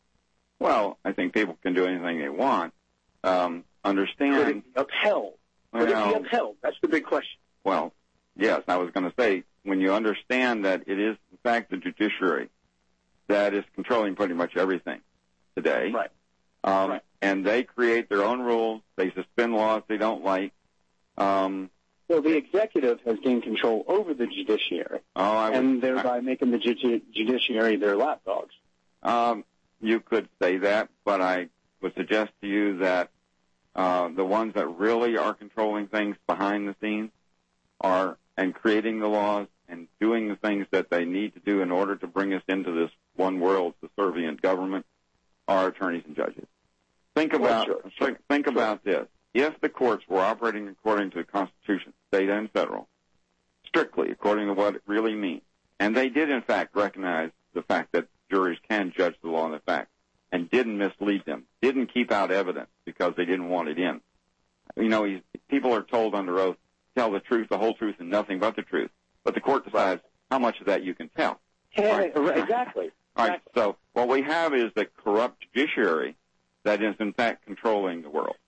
Well, I think people can do anything they want. Um, understand. Could it be upheld? Could well, it be upheld? That's the big question. Well, yes, I was going to say, when you understand that it is, in fact, the judiciary that is controlling pretty much everything today. Right. Um, right. And they create their own rules. They suspend laws they don't like. Um, well, the executive has gained control over the judiciary, oh, I would, and thereby I, making the ju- judiciary their lapdogs. Um, you could say that, but I would suggest to you that uh, the ones that really are controlling things behind the scenes are and creating the laws and doing the things that they need to do in order to bring us into this one world subservient government are attorneys and judges. Think about well, sure, think, sure, think sure. about this. If the courts were operating according to the Constitution, state and federal, strictly according to what it really means, and they did in fact recognize the fact that juries can judge the law and the facts, and didn't mislead them, didn't keep out evidence because they didn't want it in. You know, people are told under oath, tell the truth, the whole truth, and nothing but the truth. But the court decides how much of that you can tell. Yeah, right? exactly. All right, exactly. so what we have is the corrupt judiciary that is, in fact, controlling the world.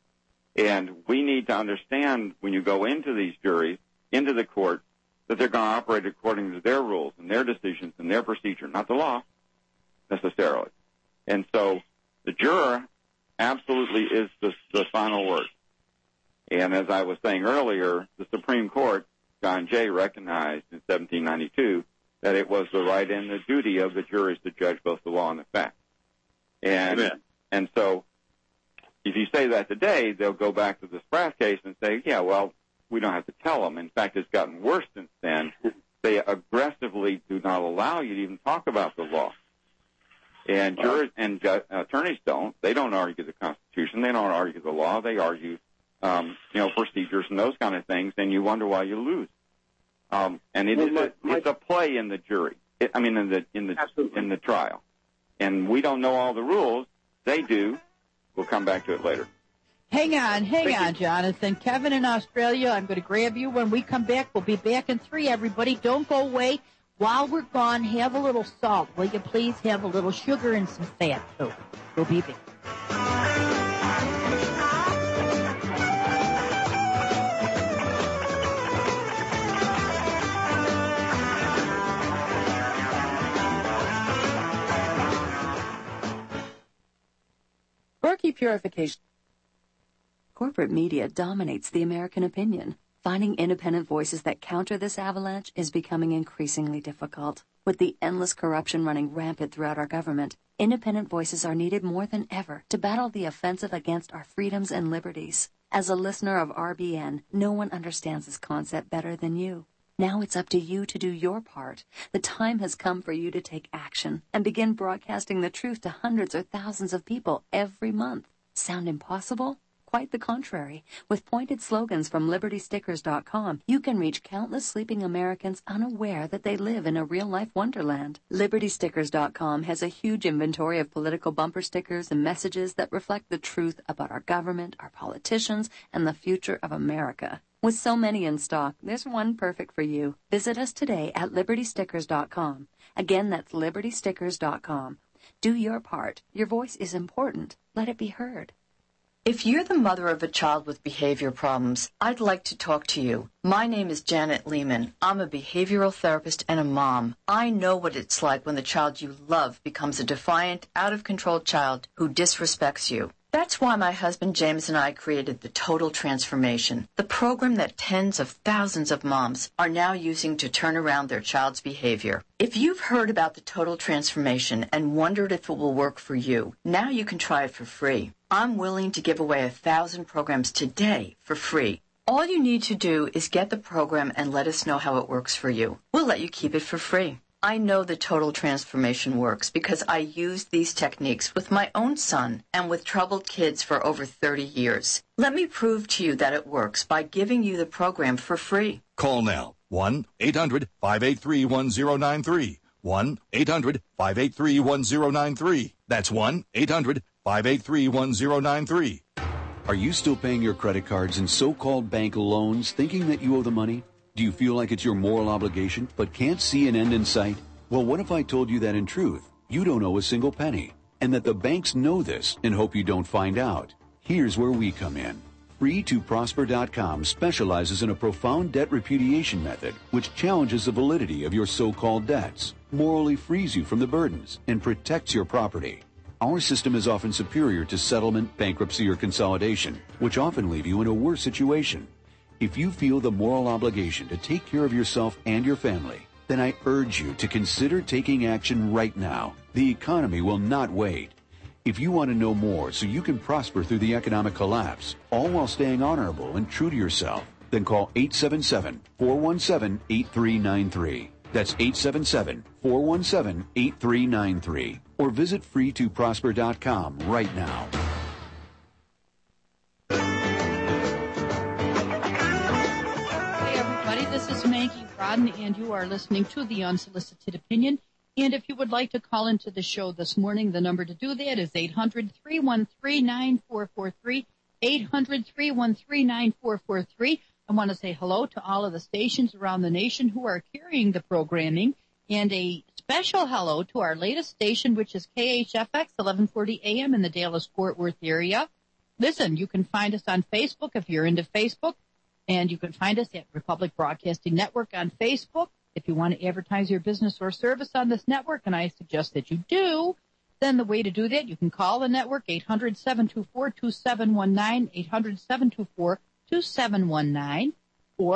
And we need to understand when you go into these juries, into the court, that they're going to operate according to their rules and their decisions and their procedure, not the law necessarily. And so the juror absolutely is the, the final word. And as I was saying earlier, the Supreme Court John Jay recognized in seventeen ninety-two that it was the right and the duty of the juries to judge both the law and the fact. And Amen. and so if you say that today, they'll go back to the Spratt case and say, yeah, well, we don't have to tell them. In fact, it's gotten worse since then. They aggressively do not allow you to even talk about the law. And jurors and ju- attorneys don't. They don't argue the Constitution. They don't argue the law. They argue, um, you know, procedures and those kind of things, and you wonder why you lose. Um, and it Well, is my- a, my- it's a play in the jury. It, I mean, in the in the Absolutely. in the trial. And we don't know all the rules. They do. We'll come back to it later. Hang on, hang Thank on, you. Jonathan. Kevin in Australia, I'm going to grab you when we come back. We'll be back in three, everybody. Don't go away. While we're gone, have a little salt. Will you please have a little sugar and some fat, too? We'll be back. Berkey Purification. Corporate media dominates the American opinion. Finding independent voices that counter this avalanche is becoming increasingly difficult. With the endless corruption running rampant throughout our government, independent voices are needed more than ever to battle the offensive against our freedoms and liberties. As a listener of R B N, no one understands this concept better than you. Now it's up to you to do your part. The time has come for you to take action and begin broadcasting the truth to hundreds or thousands of people every month. Sound impossible? Quite the contrary. With pointed slogans from Liberty Stickers dot com, you can reach countless sleeping Americans unaware that they live in a real-life wonderland. Liberty Stickers dot com has a huge inventory of political bumper stickers and messages that reflect the truth about our government, our politicians, and the future of America. With so many in stock, there's one perfect for you. Visit us today at Liberty Stickers dot com. Again, that's Liberty Stickers dot com. Do your part. Your voice is important. Let it be heard. If you're the mother of a child with behavior problems, I'd like to talk to you. My name is Janet Lehman. I'm a behavioral therapist and a mom. I know what it's like when the child you love becomes a defiant, out-of-control child who disrespects you. That's why my husband James and I created the Total Transformation, the program that tens of thousands of moms are now using to turn around their child's behavior. If you've heard about the Total Transformation and wondered if it will work for you, now you can try it for free. I'm willing to give away a thousand programs today for free. All you need to do is get the program and let us know how it works for you. We'll let you keep it for free. I know the Total Transformation works because I used these techniques with my own son and with troubled kids for over thirty years. Let me prove to you that it works by giving you the program for free. Call now. one eight hundred five eight three one zero nine three. one eight hundred five eight three one zero nine three. That's one eight hundred five eight three one zero nine three. Are you still paying your credit cards and so-called bank loans thinking that you owe the money? Do you feel like it's your moral obligation but can't see an end in sight? Well, what if I told you that in truth, you don't owe a single penny, and that the banks know this and hope you don't find out? Here's where we come in. free to prosper dot com specializes in a profound debt repudiation method which challenges the validity of your so-called debts, morally frees you from the burdens, and protects your property. Our system is often superior to settlement, bankruptcy, or consolidation, which often leave you in a worse situation. If you feel the moral obligation to take care of yourself and your family, then I urge you to consider taking action right now. The economy will not wait. If you want to know more so you can prosper through the economic collapse, all while staying honorable and true to yourself, then call eight seven seven, four one seven, eight three nine three. That's eight seven seven, four one seven, eight three nine three. Or visit free to prosper dot com right now. Hey, everybody, this is Maggie Rodden, and you are listening to The Unsolicited Opinion. And if you would like to call into the show this morning, the number to do that is eight hundred, three one three, nine four four three, eight hundred, three one three, nine four four three. I want to say hello to all of the stations around the nation who are carrying the programming, and a special hello to our latest station, which is K H F X, eleven forty A M in the Dallas-Fort Worth area. Listen, you can find us on Facebook if you're into Facebook, and you can find us at Republic Broadcasting Network on Facebook. If you want to advertise your business or service on this network, and I suggest that you do, then the way to do that, you can call the network, eight hundred, seven two four, two seven one nine, eight hundred, seven two four, two seven one nine, or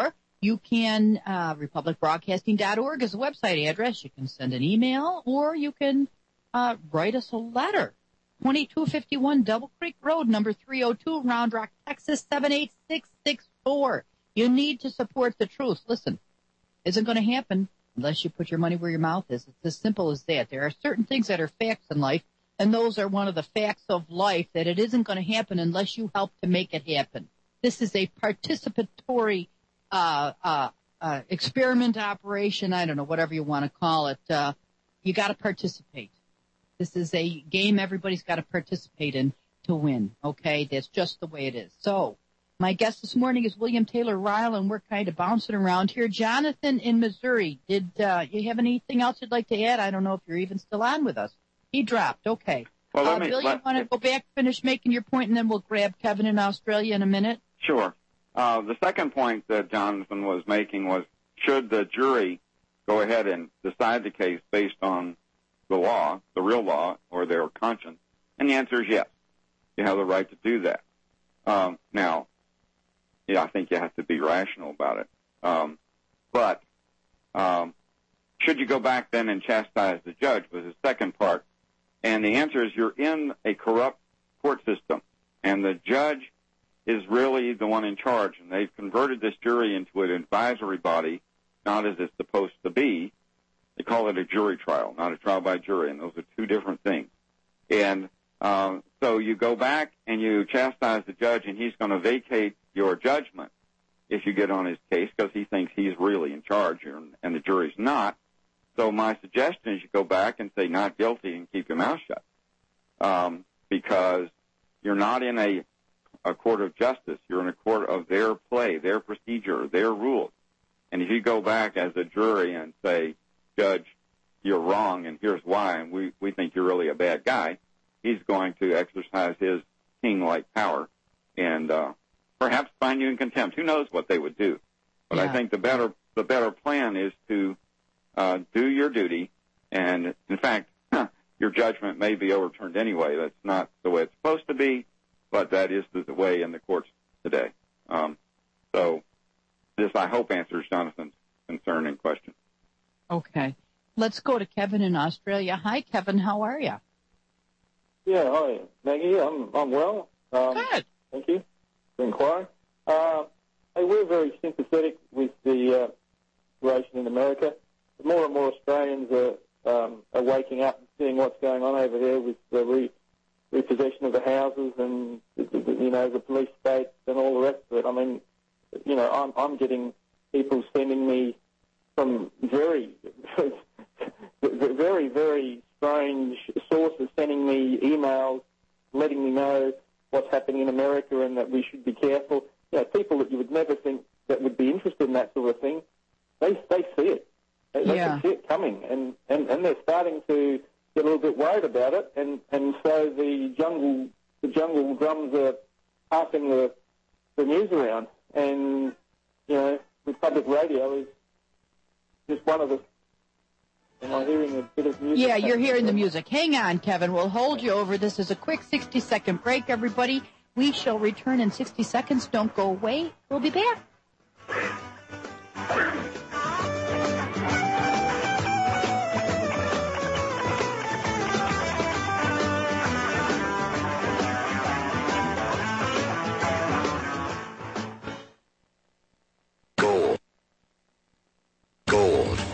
You can, uh, republic broadcasting dot org is the website address. You can send an email or you can, uh, write us a letter. twenty-two fifty-one Double Creek Road, number three oh two, Round Rock, Texas, seven eight six six four. You need to support the truth. Listen, isn't going to happen unless you put your money where your mouth is. It's as simple as that. There are certain things that are facts in life, and those are one of the facts of life, that it isn't going to happen unless you help to make it happen. This is a participatory uh, uh, uh, experiment operation. I don't know, whatever you want to call it. Uh, you got to participate. This is a game everybody's got to participate in to win, okay? That's just the way it is. So, my guest this morning is William Taylor Ryle, and we're kind of bouncing around here. Jonathan in Missouri, did uh, you have anything else you'd like to add? I don't know if you're even still on with us. He dropped, okay. Well, let uh, me, Bill, let, you want to go back, finish making your point, and then we'll grab Kevin in Australia in a minute? Sure. Uh, the second point that Jonathan was making was, should the jury go ahead and decide the case based on the law, the real law, or their conscience? And the answer is yes. You have the right to do that. Um, now, yeah, I think you have to be rational about it. Um, but um, should you go back then and chastise the judge was the second part. And the answer is you're in a corrupt court system, and the judge is really the one in charge. And they've converted this jury into an advisory body, not as it's supposed to be. They call it a jury trial, not a trial by jury, and those are two different things. And um, so you go back and you chastise the judge, and he's going to vacate your judgment if you get on his case because he thinks he's really in charge and, and the jury's not. So my suggestion is you go back and say not guilty and keep your mouth shut um, because you're not in a, a court of justice. You're in a court of their play, their procedure, their rules. And if you go back as a jury and say, Judge, you're wrong and here's why, and we, we think you're really a bad guy, he's going to exercise his king-like power and uh, perhaps find you in contempt. Who knows what they would do? But yeah. I think the better the better plan is to uh, do your duty, and in fact, your judgment may be overturned anyway. That's not the way it's supposed to be, but that is the way in the courts today. Um, so this, I hope, answers Jonathan's concern and question. Okay. Let's go to Kevin in Australia. Hi, Kevin. How are you? Yeah, hi, Maggie. I'm I'm well. Um, Good. Thank you for inquiring. Uh, hey, we're very sympathetic with the uh, situation in America. More and more Australians are, um, are waking up and seeing what's going on over there with the re- repossession of the houses and, the, the, you know, the police state and all the rest of it. I mean, you know, I'm, I'm getting people sending me some very, very, very strange sources sending me emails, letting me know what's happening in America and that we should be careful. You know, people that you would never think that would be interested in that sort of thing, they they see it. They, they yeah. can see it coming, and, and, and they're starting to get a little bit worried about it, and, and so the jungle the jungle drums are passing the the news around, and you know, with public radio is just one of the. Am I hearing a bit of music? Yeah, you're hearing the music. Hang on, Kevin. We'll hold you over. This is a quick sixty-second break, everybody. We shall return in sixty seconds. Don't go away. We'll be back.